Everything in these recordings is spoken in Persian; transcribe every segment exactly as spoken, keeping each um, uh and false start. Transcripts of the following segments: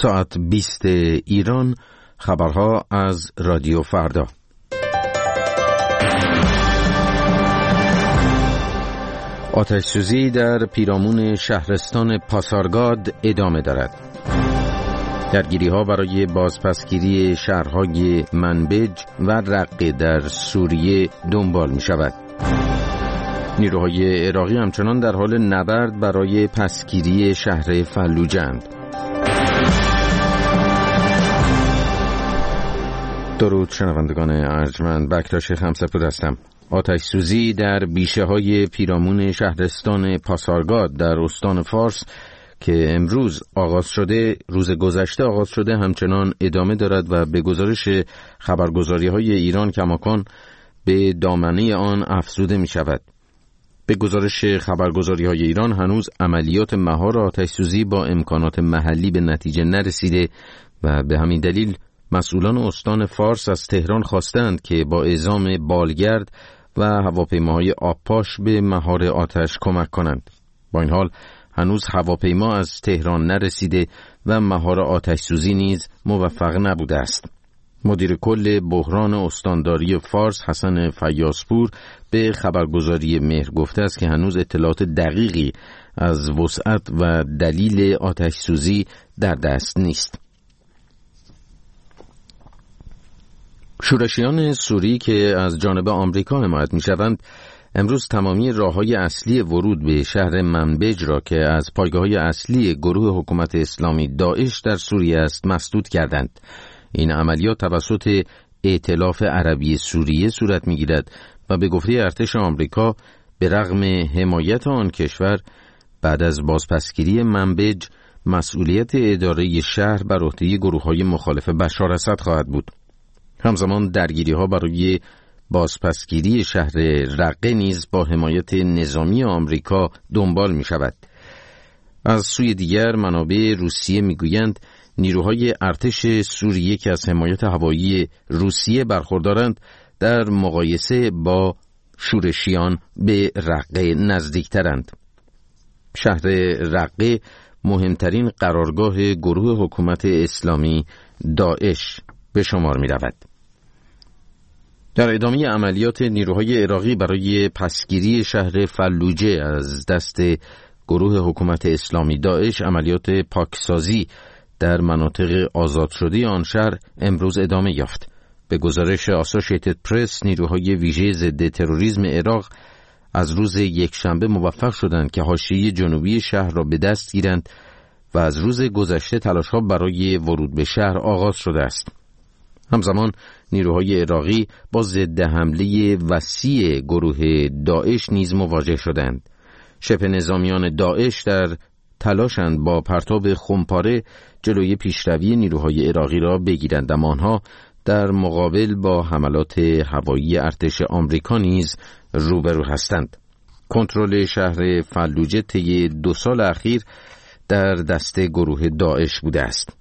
ساعت بیست ایران، خبرها از رادیو فردا. آتش‌سوزی در پیرامون شهرستان پاسارگاد ادامه دارد. درگیری‌ها برای بازپسگیری شهرهای منبج و رقه در سوریه دنبال می‌شود. نیروهای عراقی همچنان در حال نبرد برای پسگیری شهر فلوجه‌اند. درود شنوندگان ارجمند، بکتاش خمسپور هستم. آتش سوزی در بیشه های پیرامون شهرستان پاسارگاد در استان فارس که امروز آغاز شده، روز گذشته آغاز شده، همچنان ادامه دارد و به گزارش خبرگزاری های ایران کماکان به دامنه آن افزوده می شود. به گزارش خبرگزاری های ایران هنوز عملیات مهار آتش سوزی با امکانات محلی به نتیجه نرسیده و به همین دلیل مسئولان استان فارس از تهران خواستند که با اعزام بالگرد و هواپیماهای آبپاش به مهار آتش کمک کنند. با این حال هنوز هواپیما از تهران نرسیده و مهار آتش سوزی نیز موفق نبوده است. مدیر کل بحران استانداری فارس حسن فیاض‌پور به خبرگزاری مهر گفته است که هنوز اطلاعات دقیقی از وسعت و دلیل آتش سوزی در دست نیست. شورشیان سوری که از جانب آمریکا حمایت می‌شوند امروز تمامی راه‌های اصلی ورود به شهر منبج را که از پایگاه‌های اصلی گروه حکومت اسلامی داعش در سوریه است مسدود کردند. این عملیات توسط ائتلاف عربی سوریه صورت می‌گیرد و به گفته ارتش آمریکا به رغم حمایت آن کشور بعد از بازپسگیری منبج مسئولیت اداره شهر بر عهده گروه‌های مخالف بشار اسد خواهد بود. همزمان درگیری‌ها برای بازپسگیری شهر رقه نیز با حمایت نظامی آمریکا دنبال می‌شود. از سوی دیگر منابع روسیه می‌گویند نیروهای ارتش سوریه که از حمایت هوایی روسیه برخوردارند در مقایسه با شورشیان به رقه نزدیکترند. شهر رقه مهمترین قرارگاه گروه حکومت اسلامی داعش به شمار می رود. در ادامه عملیات نیروهای عراقی برای پسگیری شهر فلوجه از دست گروه حکومت اسلامی داعش، عملیات پاکسازی در مناطق آزاد شده آن شهر امروز ادامه یافت. به گزارش آسوشیتد پرس، نیروهای ویژه ضد تروریسم عراق از روز یکشنبه موفق شدند که حاشیه جنوبی شهر را به دست گیرند و از روز گذشته تلاش‌ها برای ورود به شهر آغاز شده است. همزمان نیروهای عراقی با ضد حمله وسیع گروه داعش نیز مواجه شدند. شبه نظامیان داعش در تلاشند با پرتاب خمپاره جلوی پیشروی نیروهای عراقی را بگیرند، اما آنها در مقابل با حملات هوایی ارتش آمریکا نیز روبرو هستند. کنترل شهر فلوجه طی دو سال اخیر در دست گروه داعش بوده است.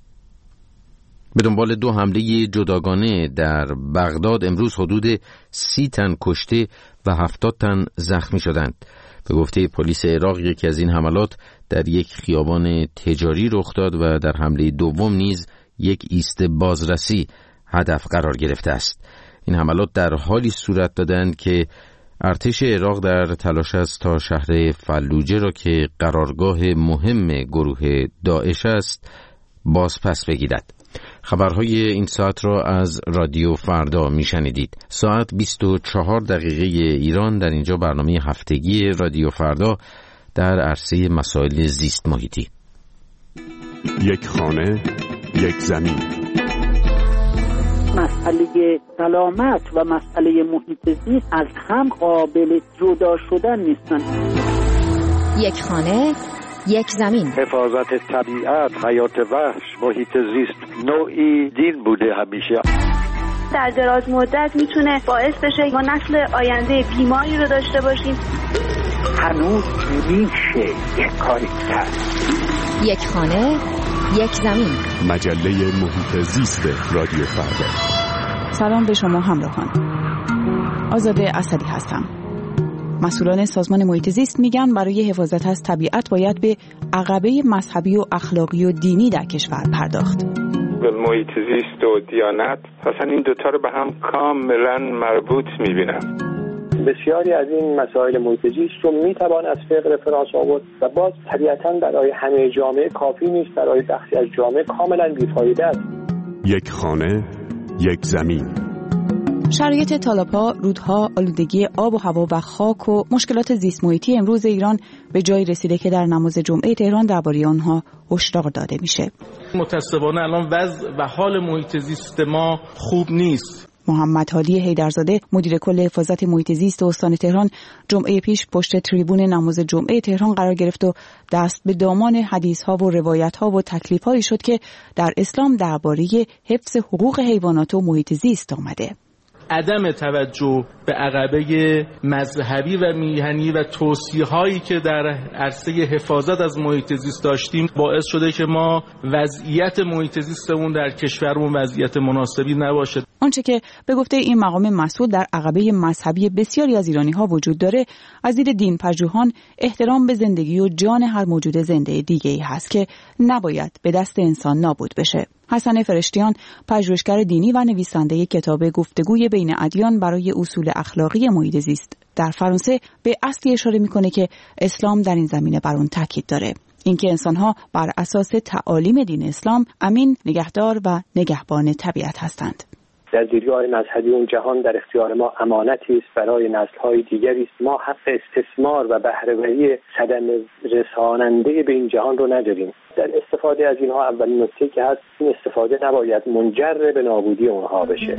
به دنبال دو حمله جداگانه در بغداد امروز حدود سی تن کشته و هفتاد تن زخمی شدند. به گفته پلیس عراق یکی از این حملات در یک خیابان تجاری رخ داد و در حمله دوم نیز یک ایست بازرسی هدف قرار گرفته است. این حملات در حالی صورت دادند که ارتش عراق در تلاش است تا شهر فلوجه را که قرارگاه مهم گروه داعش است باز پس بگیرد. خبرهای این ساعت را از رادیو فردا میشنیدید. ساعت بیست و چهار دقیقه ایران. در اینجا برنامه هفتگی رادیو فردا در عرصه مسائل زیست محیطی. یک خانه، یک زمین. مسئله سلامت و مسئله محیط زیست از هم قابل جدا شدن نیستن. یک خانه، یک زمین. حفاظت طبیعت، حیات وحش، محیط زیست نوعی دین بوده همیشه. در دراز مدت میتونه باعث بشه ما نسل آینده بیماری رو داشته باشیم. هنوز میشه یک کاری کرد. یک خانه، یک زمین. مجله محیط زیست رادیو فردا. سلام به شما همراهان. آزاده اسدی هستم. مسئولان سازمان محیط زیست میگن برای حفاظت از طبیعت باید به عقبه مذهبی و اخلاقی و دینی در کشور پرداخت. محیط زیست و دیانت اصلا این دوتا رو به هم کاملا مربوط میبینم. بسیاری از این مسائل محیط زیست رو میتوان از فقه رفرانس آورد و باز طبیعتاً برای همه جامعه کافی نیست، برای بخشی از جامعه کاملا بیفایده است. یک خانه، یک زمین. شرایط تالاب‌ها، رودها، آلودگی آب و هوا و خاک و مشکلات زیست محیطی امروز ایران به جایی رسیده که در نماز جمعه تهران درباره آنها هشدار داده میشه. متأسفانه الان وضع و حال محیط زیست ما خوب نیست. محمد هادی حیدرزاده مدیر کل حفاظت محیط زیست استان تهران جمعه پیش پشت تریبون نماز جمعه تهران قرار گرفت و دست به دامان حدیث‌ها و روایت‌ها و تکلیف‌هایی شد که در اسلام درباره حفظ حقوق حیوانات و محیط زیست آمده. عدم توجه به عقبه مذهبی و میهنی و توصیه‌هایی که در عرصه حفاظت از محیط زیست داشتیم باعث شده که ما وضعیت محیط زیستمون در کشورمون وضعیت مناسبی نباشه. آنچه که به گفته این مقام مسئول در عقبه مذهبی بسیاری از ایرانی‌ها وجود داره، از دید دین پژوهان احترام به زندگی و جان هر موجود زنده دیگه‌ای هست که نباید به دست انسان نابود بشه. حسن فرشتیان پژوهشگر دینی و نویسنده کتاب گفتگوی بین ادیان برای اصول اخلاقی محیط زیست در فرانسه به اصلی اشاره میکنه که اسلام در این زمینه بر اون تاکید داره، اینکه انسان‌ها بر اساس تعالیم دین اسلام امین، نگهدار و نگهبان طبیعت هستند. در دیدگاه مذهبی اون جهان در اختیار ما امانتی است برای نسل‌های دیگری است. ما حق استثمار و بهره‌وری صدمه رساننده به این جهان رو نداریم. در استفاده از اینها اولین نکته که هست این استفاده نباید منجر به نابودی اونها بشه.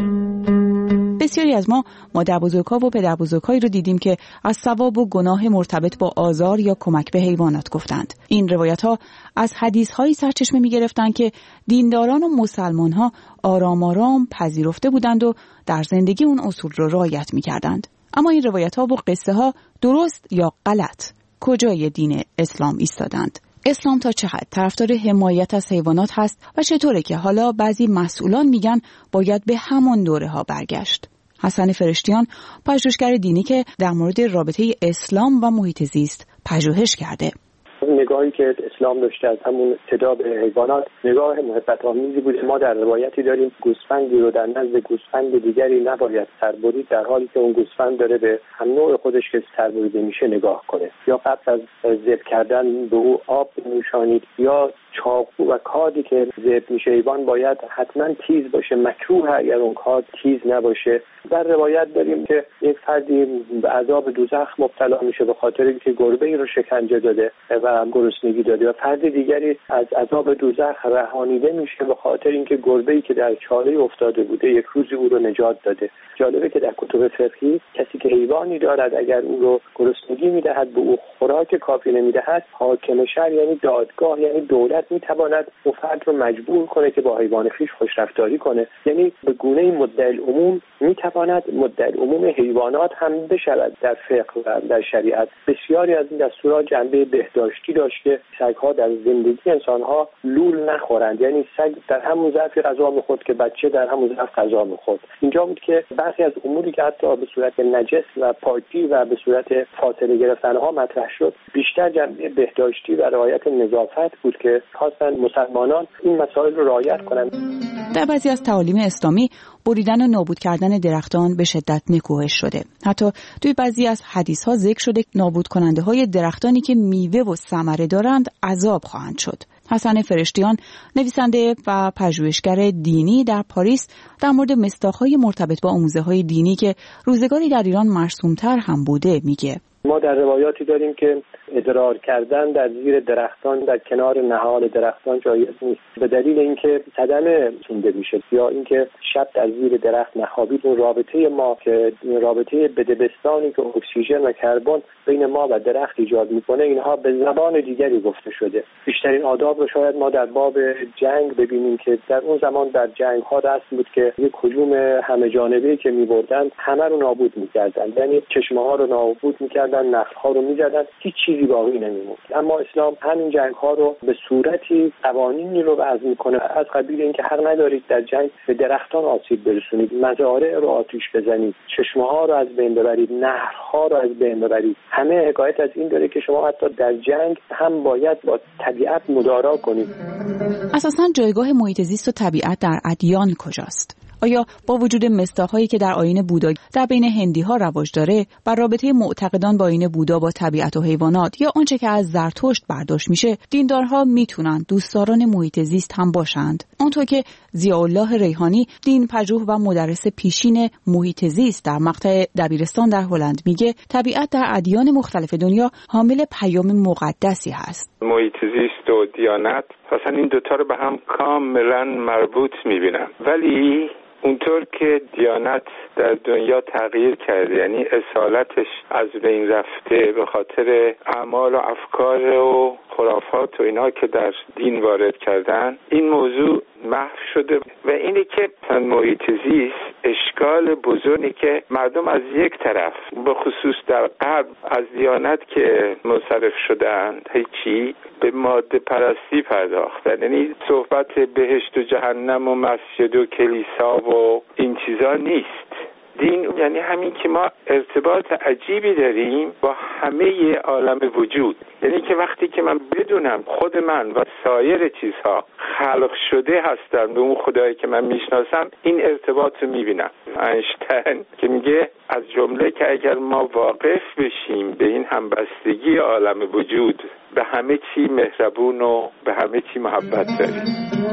بسیاری از ما مادربزرگ‌ها و پدربزرگ‌هایی رو دیدیم که از ثواب و گناه مرتبط با آزار یا کمک به حیوانات گفتند. این روایت‌ها از حدیث‌هایی سرچشمه می‌گرفتند که دینداران و مسلمان‌ها آرام آرام پذیرفته بودند و در زندگی اون اصول رو رعایت می‌کردند. اما این روایت‌ها و قصه‌ها درست یا غلط کجای دین اسلام ایستادند؟ اسلام تا چه حد طرفدار حمایت از حیوانات هست و چطوره که حالا بعضی مسئولان میگن باید به همون دوره ها برگشت؟ حسن فرشتیان پژوهشگر دینی که در مورد رابطه اسلام و محیط زیست پژوهش کرده. نگاهی که اسلام داشته از همون ابتدا به حیوانات نگاه محبت آمیزی بوده. ما در روایتی داریم گوسفندی رو در نزد گوسفند دیگری نباید سربرید، در حالی که اون گوسفند داره به هم نوع خودش که سربریده میشه نگاه کنه، یا قبل از ذبح کردن به او آب بنوشانید، یا چاقو و کادی که ذبح میشه حیوان باید حتما تیز باشه، مکروه اگر اون کاد تیز نباشه. در روایت داریم که یک فردی به عذاب دوزخ مبتلا میشه به خاطر اینکه گربه‌ای رو شکنجه داده و گرسنگی داده، و فرد دیگری از عذاب دوزخ رهانیده میشه به خاطر اینکه گربه‌ای که در چاله افتاده بوده یک روزی او رو نجات داده. جالبه که در کتب فقهی کسی که حیوانی دارد اگر او رو گرسنگی میدهد به او خوراک کافی نمیدهد، حاکم شهر یعنی دادگاه یعنی دولت میتواند اون فرد رو مجبور کنه که با حیوان خویش خوش رفتاری کنه. یعنی به گونه مدعی العموم میتواند مدعی العموم حیوانات هم بشود. در فقه و در شریعت بسیاری از این دستورات جنبه بهداشتی داشت که سگ‌ها در زندگی انسان‌ها لول نخورند، یعنی سگ در همون ظرف غذا می‌خورد که بچه در همون ظرف غذا می‌خورد. اینجا بود که برخی از اموری که حتی به صورت نجس و پاکی و به صورت فاصله گرفتن‌ها مطرح شد بیشتر جنبه بهداشتی و رعایت نظافت بود که خواستن مسلمانان این مسائل رو رعایت کنند. در بعضی از تعالیم اسلامی بریدن و نابود کردن درختان به شدت نکوهش شده. حتی توی بعضی از حدیث‌ها ذکر شده نابود کننده های درختانی که میوه و ثمره دارند عذاب خواهند شد. حسن فرشتیان نویسنده و پژوهشگر دینی در پاریس در مورد مصداق‌های مرتبط با آموزه‌های دینی که روزگاری در ایران مرسوم‌تر هم بوده میگه. ما در روایاتی داریم که ادرار کردن در زیر درختان در کنار نهال درختان جایز نیست به دلیل اینکه صدمه سونده میشه، یا اینکه شب در زیر درخت نخوابید. اون رابطه ما که رابطه بدبستانی که اکسیژن و کربن بین ما و درخت ایجاد میکنه، اینها به زبان دیگری گفته شده. بیشترین آداب رو شاید ما در باب جنگ ببینیم که در اون زمان در جنگ ها رسم بود که یک هجوم همه جانبه‌ای که می‌بردن همه رو نابود می‌کردن، یعنی چشمه ها رو نابود می‌کردن، نخل ها رو می‌زدن، هیچ چیزی چیزی باقی نمیموند. اما اسلام همین جنگ ها رو به صورتی قوانینی رو وضع میکنه از قبیل اینکه حق ندارید در جنگ به درختان آسیب برسونید، مزارع رو آتش بزنید، چشمه ها رو از بین ببرید، نهرها رو از بین ببرید. همه حکایت از این داره که شما حتی در جنگ هم باید با طبیعت مدارا کنید. اساساً جایگاه محیط زیست و طبیعت در ادیان کجاست؟ آیا با وجود مصداق‌هایی که در آیین بودا در بین هندی‌ها رواج داره و رابطه معتقدان با آیین بودا با طبیعت و حیوانات یا آنچه که از زرتشت برداشت میشه، دیندارها میتونن دوستداران محیط زیست هم باشند؟ اونطور که ضیاءالله ریحانی، دین پژوه و مدرس پیشین محیط زیست در مقطع دبیرستان در هلند میگه، طبیعت در ادیان مختلف دنیا حامل پیام مقدسی هست. محیط زیست و دیانت اصلا این دوتا رو به هم کاملا مربوط میبینم، ولی اونطور که دیانت در دنیا تغییر کرده، یعنی اصالتش از بین رفته به خاطر اعمال و افکار و خرافات و اینا که در دین وارد کردن، این موضوع محو شده و اینه که محیط زیست اشکال بزرگی که مردم از یک طرف به خصوص در غرب از دیانت که منصرف شدند هیچی به ماده پرستی پرداختن، یعنی صحبت بهشت و جهنم و مسجد و کلیسا و این چیزا نیست. دین یعنی همین که ما ارتباط عجیبی داریم با همه عالم وجود، یعنی که وقتی که من بدونم خود من و سایر چیزها خلق شده هستن به اون خدایی که من میشناسم، این ارتباط رو میبینم. اینشتین که میگه از جمله که اگر ما واقف بشیم به این همبستگی عالم وجود، به همه چی مهربون و به همه چی محبت داریم.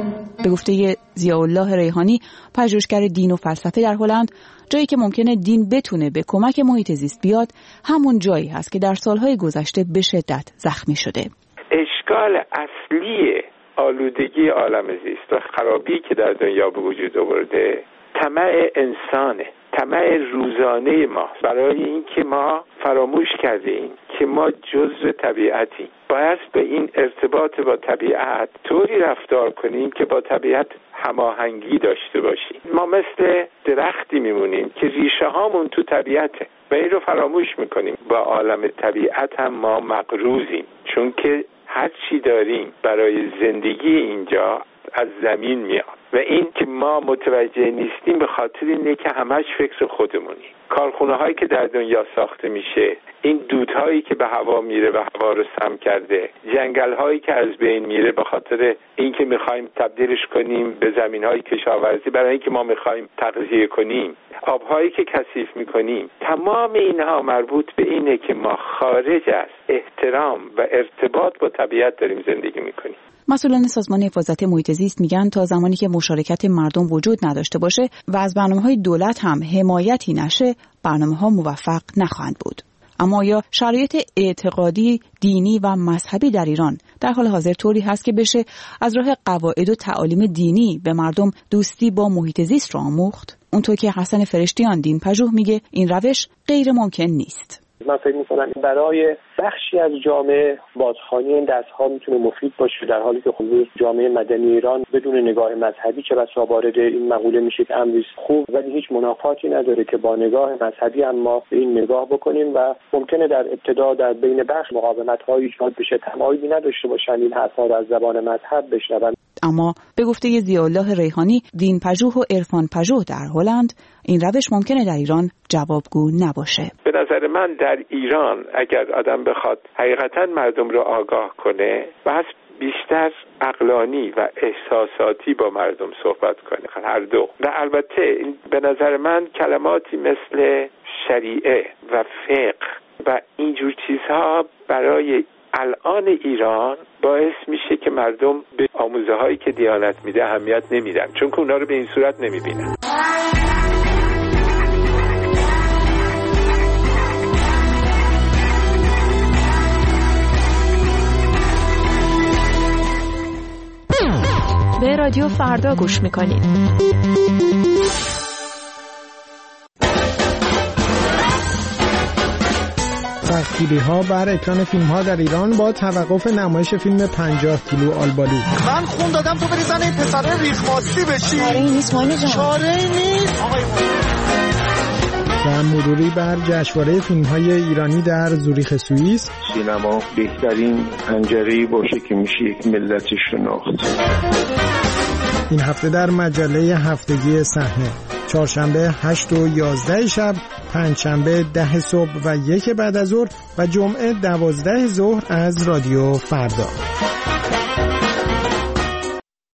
به گفته ضیاءالله ریحانی، پژوهشگر دین و فلسفه در هلند، جایی که ممکنه دین بتونه به کمک محیط زیست بیاد، همون جایی هست که در سالهای گذشته به شدت زخمی شده. اشکال اصلی آلودگی عالم زیست و خرابی که در دنیا به وجود آورده، طمع انسانه، طمع روزانه ما، برای این که ما فراموش کردیم که ما جزء طبیعتیم. باید به این ارتباط با طبیعت طوری رفتار کنیم که با طبیعت هماهنگی داشته باشیم. ما مثل درختی میمونیم که ریشه هامون تو طبیعته و این رو فراموش میکنیم. با عالم طبیعت هم ما مقروضیم، چون که هر چی داریم برای زندگی اینجا از زمین میاد و این که ما متوجه نیستیم به خاطر اینه که همش فکر خودمونیم. کارخونه هایی که در دنیا ساخته میشه، این دودهایی که به هوا میره و هوا رو سم کرده، جنگل هایی که از بین میره به خاطر اینکه میخوایم تبدیلش کنیم به زمین های کشاورزی برای اینکه ما میخوایم تغذیه کنیم، آبهایی که کثیف میکنیم، تمام اینها مربوط به اینه که ما خارج از احترام و ارتباط با طبیعت داریم زندگی میکنیم. مسئولان سازمان حفاظت محیط زیست میگن تا زمانی که مشارکت مردم وجود نداشته باشه و از برنامه‌های دولت هم حمایتی نشه، برنامه‌ها موفق نخواهند بود. اما آیا شرایط اعتقادی، دینی و مذهبی در ایران در حال حاضر طوری هست که بشه از راه قواعد و تعالیم دینی به مردم دوستی با محیط زیست را آموخت؟ اونطور که حسن فرشتیان، دین پژوه، میگه این روش غیر ممکن نیست. من فکر می‌کنم برای بخشی از جامعه بازخوانی این درس‌ها میتونه مفید باشه، در حالی که خصوص جامعه مدنی ایران بدون نگاه مذهبی که بسا وارد این مقوله میشه که امری خوب ولی هیچ منافاتی نداره که با نگاه مذهبی هم ما به این نگاه بکنیم و ممکنه در ابتدا در بین بخش مقاومت‌های ایجاد بشه، تمایلی نداشته باشن این حرفا رو از زبان مذهب بشنون. اما به گفته ضیاءالله ریحانی، دین پژوه و عرفان پژوه در هلند، این روش ممکنه در ایران جوابگو نباشه. به نظر من در ایران اگر آدم بخواد حقیقتا مردم رو آگاه کنه، بس بیشتر عقلانی و احساساتی با مردم صحبت کنه، هر دو. و البته به نظر من کلماتی مثل شریعه و فقه و اینجور چیزها برای الان ایران باعث میشه که مردم به آموزه هایی که دیانت میده اهمیت نمیدن، چون که اونا رو به این صورت نمیبینن. به رادیو فردا گوش میکنید. تخیلی ها بر اکران فیلم ها در ایران با توقف نمایش فیلم پنجاه کیلو آلبالو. من خون دادم تو بری زن این پسره ریخماستی بشی. چاره ای نیست مانی جان. چاره ای نیست آقای مانی. و مروری بر جشنواره فیلم‌های ایرانی در زوریخ سوئیس. سینما بهترین پنجره‌ای باشه که میشه یک ملت شناخت. این هفته در مجله هفتگی صحنه، چهارشنبه هشت و یازده شب، پنجشنبه ده صبح و یک بعد از ظهر و جمعه دوازده ظهر از رادیو فردا.